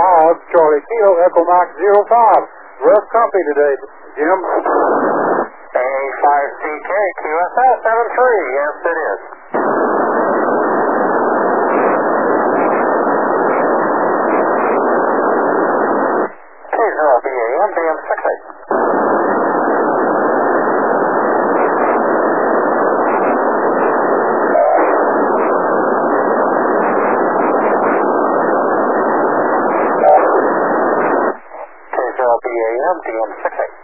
Charlie Kilo, Echo Mike 05. Rough company today, Jim. A5CK, QSL 73, yes it is. K0BAM, DM68. K0BAM, DM68.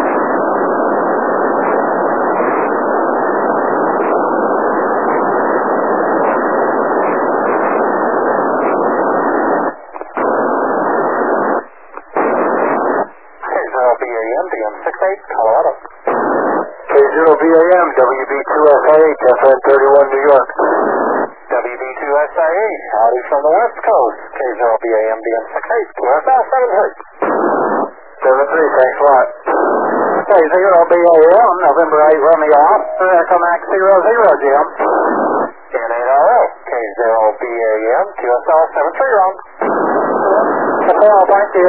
K0BAM, DM68, Colorado. K0BAM, WB2SIH, FN31, New York. WB2SIH, howdy from the West Coast. K0BAM, DM68, QSL 73. 73, thanks a lot. K0BAM, November 8, Romeo Oscar, Echo Max 00, Jim. N8RO, K0BAM, QSL 73, wrong. Okay, thank you.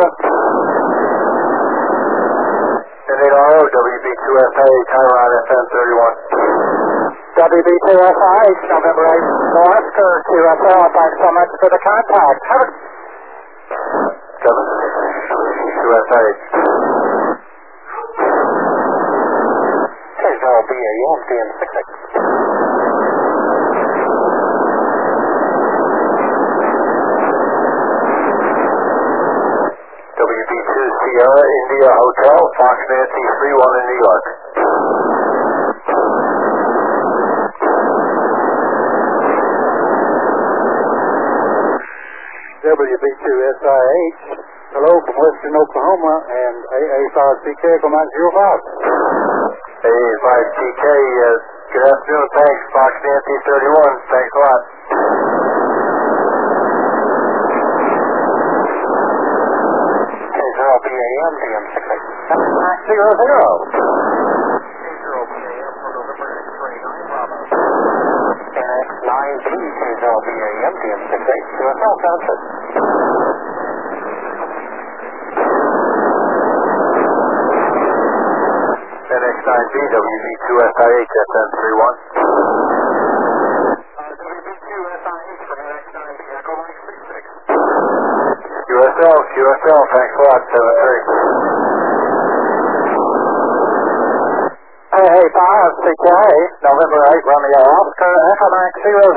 N8RO, WB2SIH, Tyrod, FN31. WB2SIH, November 8, Oscar, QSL, thanks so much for the contact. Have a... 2SIH. K0BAM, DM68. WB2 Sierra, India Hotel, Fox Nancy 31 in New York. WB2SIH, hello from Western Oklahoma, and AA5CK, Echo Mike 05. AA5TK, good afternoon, thanks, Fox Nancy 31, thanks a lot. K0BAM, DM68. Max 00. K0BAM for November X-ray 9 Bravo. NX9B, K0BAM, DM68, QSL 76. NX9B, WB2SIH, FN31. WB2SIH from NX9B, Echo Mike 36. QSL, thanks a lot, 73. AA5CK, November 8, Romeo Oscar, Echo Max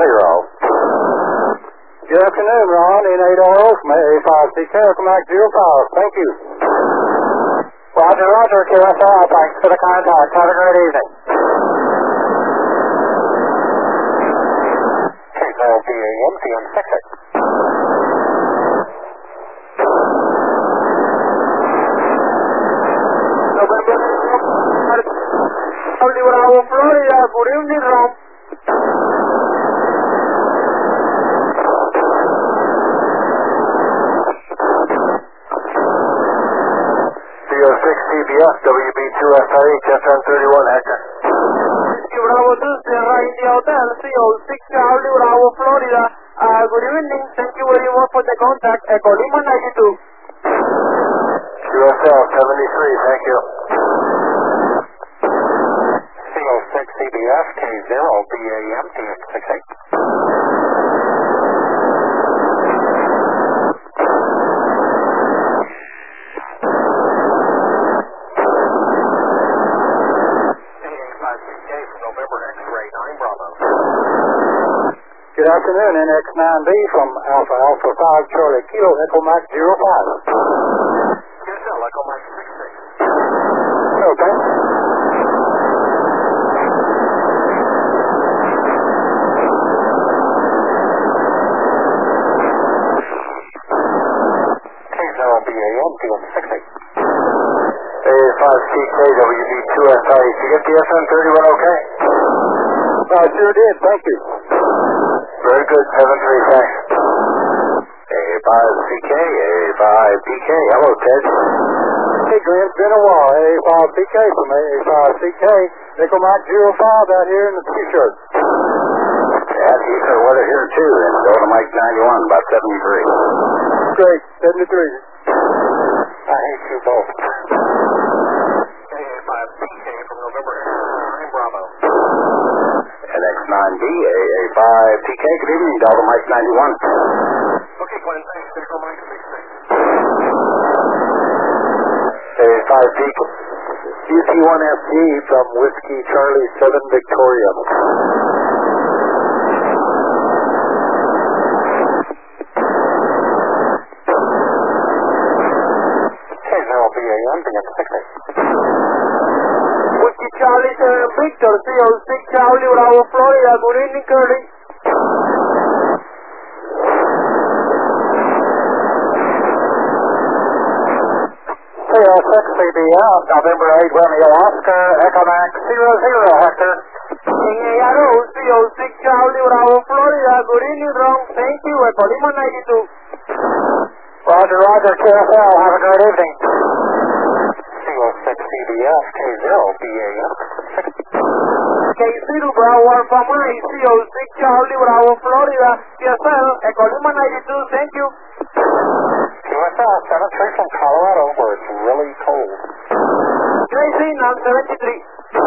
00. Good afternoon, Ron, N8RO from AA5CK, Echo Max 05. Thank you. Roger, QSL, thanks for the contact. Have a great evening. K0BAM, DM68. Bravo, Florida. Good evening, Ron. CO6 CBS, WB2SIH, FN31, Hector. Bravo 2, Sierra India Hotel, CO6 Charlie, Bravo, Florida. Good evening. Thank you very much for the contact. Echo Lima 92. QSL 73, thank you. CO6 CBS, K0BAM, DM68. AA5CK from November X-ray 9 Bravo. Good afternoon, NX9B from Alpha 5 Charlie Kilo, Echo Mike 05. QSL, Echo Mike 66. Okay. K0BAM, DM68. AA5CK, WB2SIH, you get the FN31 okay? I sure did, thank you. Very good, 73, thanks. AA5CK, AA5PK, hello Ted. Hey Glenn, it's been a while. AA5CK from AA5CK. Echo Mike 05 out here in the t-shirt. Yeah, decent weather here too, and going to Mike 91, about 73. great. 73. I hate you both. AA5 PK from November 9 Bravo. NX9B, AA5 PK, good evening, Delta Mike 91. Okay, Glenn, thanks. Central Mike 66. AA5 PK. UT1FG from Whiskey Charlie 7 Victoria. BAM, begin to 68. Whiskey Charlie 7 Victor, 306 Charlie Bravo, Florida. Good evening, Curly. CBS, November 8, Romeo Oscar, Echo Max 00, Hector. In ARO, 306 Charlie Bravo, Florida. Good evening, Ron. Thank you. Echo Lima 92. Roger, Roger, KFL, have a great evening. C06 CBS, K0, BAM. K0 Bravo Alpha Mike, 306 Charlie Bravo, Florida. TSL, Echo Lima 92. Thank you. QSL, 73 from Colorado, where it's really cold. Tracy, 973.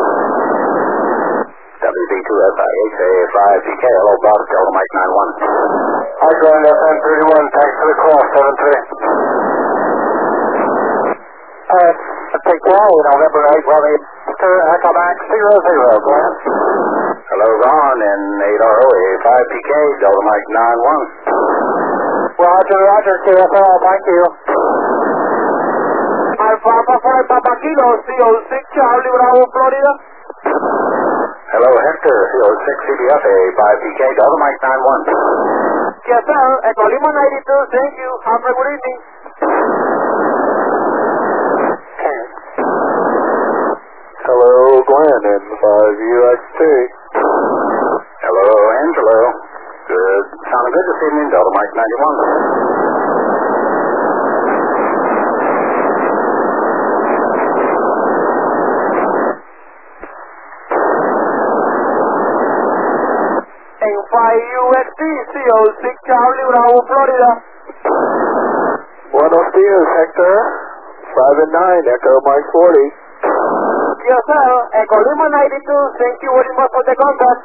WB2SIHA5 PK, hello, Bob, Delta Mike 91. Hi, Grand FN31, thanks for the call, 73. Take Wally, November 8, Romeo Oscar, Echo Max 00, Glenn. Hello, Ron, and 8RO, AA5 PK, Delta Mike 91. Roger, Roger, KFL, thank you. Alpha Alpha 5 Papa Kilo, 306 Charlie Bravo, Florida. Hello, Hector, C06 CBF, AA5 PK, Delta Mike 91. TSL, Echo Lima 92. Thank you. Have a good evening. Hello, Glenn, and 5UXT. Hello, Angelo. Good. Sounding good this evening, Delta Mike 91. En 5UXT, 306 Charlie Bravo, Florida. Buenos dias, Hector. 5 and 9, Echo Mike 40. TSL, Echo Lima 92. Thank you very much for the contact.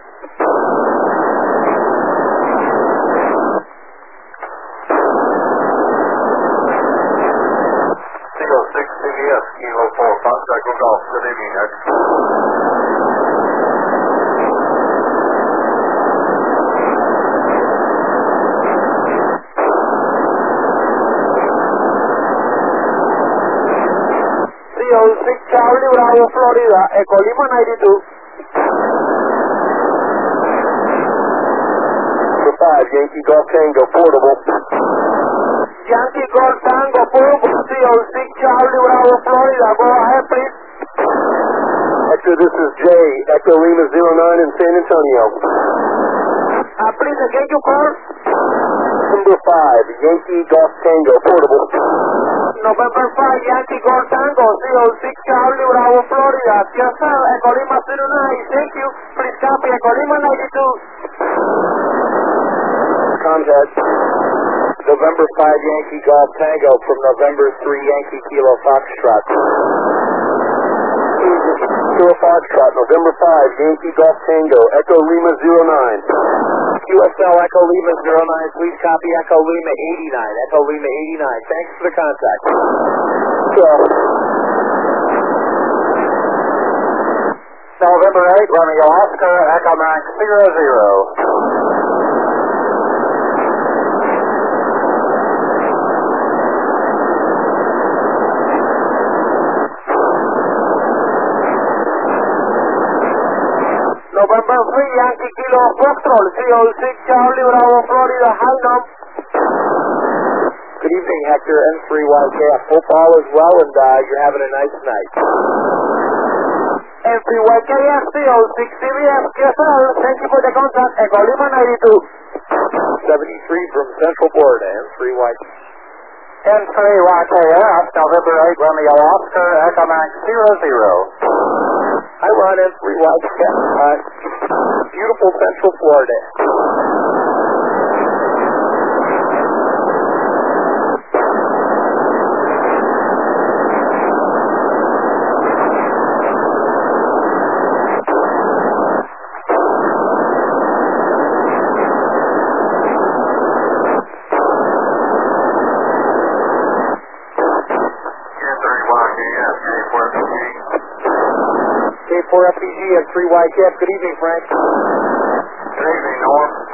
C06 CBS, Kilo 4, Foxtrot Golf. Good evening, Hector. Charlie Bravo, Florida. Echo Lima 92. For 5, Yankee Golf Tango, portable. Yankee Golf Tango, Portable, 306 Charlie Bravo, Florida. Go ahead, please. Hector, this is Jay, Echo Lima 09 in San Antonio. Please, again, you call. Number 5, Yankee Golf Tango, portable. November 5, Yankee Golf Tango, 306 Charlie Bravo, Florida. TSL, Echo Lima 09. Thank you. Please copy, Echo Lima 92. Contact. November 5, Yankee Golf Tango from November 3, Yankee Kilo Foxtrot. Kilo Foxtrot, November 5, Yankee Golf Tango, Echo Lima 09. QSL Echo Lima 09, please copy Echo Lima 89. Echo Lima 89, thanks for the contact. November 8, Romeo Oscar, Echo Max 00. November 3, Yankee Kilo Foxtrot, 306 Charlie Bravo, Florida. Hi, Nom. Good evening, Hector, N3YKF. Hope all is well and you're having a nice night. N3YKF, 306 CBF, QSL. Thank you for the contact. Echo Lima 92. 73 from Central Florida, N3YKF. N3YKF, November 8, Romeo Oscar, Echo Max 00. Hi, Ron, N3YKF. Beautiful Central Florida. Yes, K4FPG. K4FPG at 3YKF. Good evening, Frank. Good evening, Noah.